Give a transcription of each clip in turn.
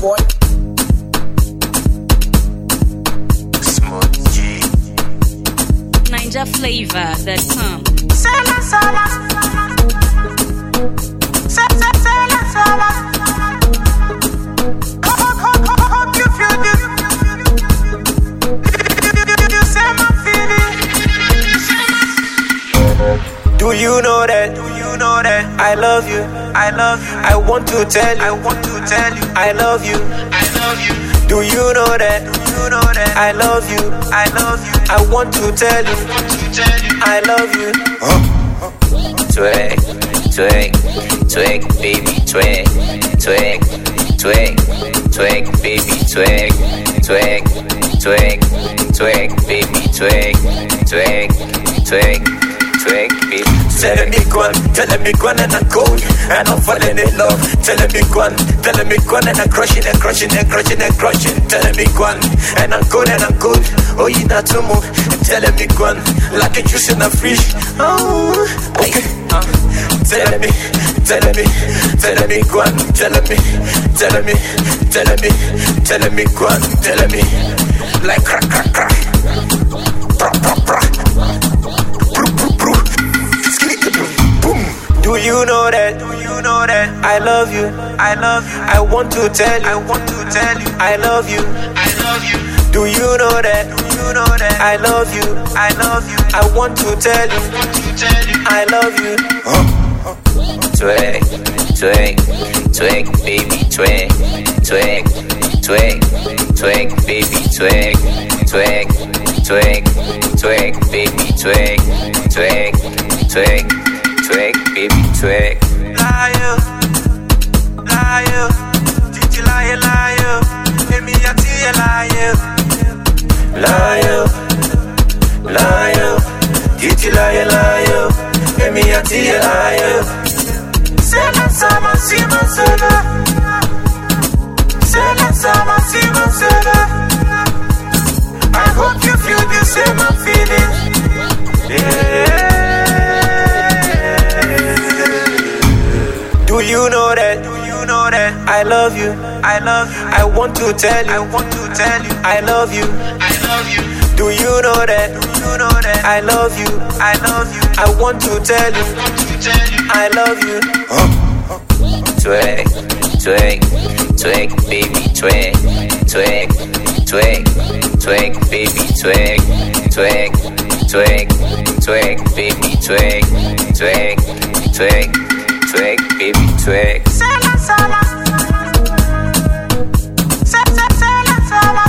boy. Smooth G. NinjaFlavor.com. Do you know that? Do you know that? I love you. I love you. I want to tell you. I want to tell you. I love you. I love you. Do you know that? Do you know that? I love you. I love you. I want to tell you. I want to tell you. I love you. Twig, twig, twig, baby, twig, twig, twig, twig, baby, twig, twig, twig, twig, baby, twig, twig, twig. Telling me one and I'm cold and I'm falling in love. Telling me one and I'm crushing and crushing and crushing and crushing. Telling me one and I'm cold and I'm cold. Oh, you not to move. Telling me one like a juice in the fridge. Oh, okay. Telling me one. Telling me one. Telling me like crack crack crack. Do you know that? Do you know that? I love you. I love you. I want to tell you. I want to tell you. I love you. I love you. Do you know that? Do you know that? I love you. I love you. I want to tell you. I want to tell you. I love you. Twig, twig, twig, baby, twig, twig, twig, twig, baby, twig, twig, twig, twig, baby, twig, twig, twig. Twig, baby, twig. Liar, liar, did you lie, liar? Let me tell you, liar. Liar, liar, did you lie, liar? Let me tell you, liar. Sela sama sima sela, sela sama sima sela. I hope you feel the same I'm feeling. Yeah. Do you know that? Do you know that? I love you. I love you. I want to tell you. I want to tell you. I love you. I love you. Do you know that? Do you know that? I love you. I love you. I want to tell you. I want to tell you. I love you. Twig, twig, twig, baby, twig, twig, twig, twig, baby, twig, twig, twig, twig, baby, twig, twig, twig. Twig, baby, twig. Sela, sela. Sela, sela.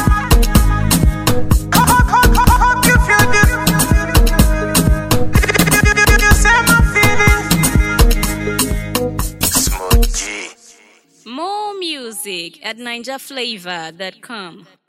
Hope you feel this. You say my feeling. Smooth G. More music at NinjaFlavor.com.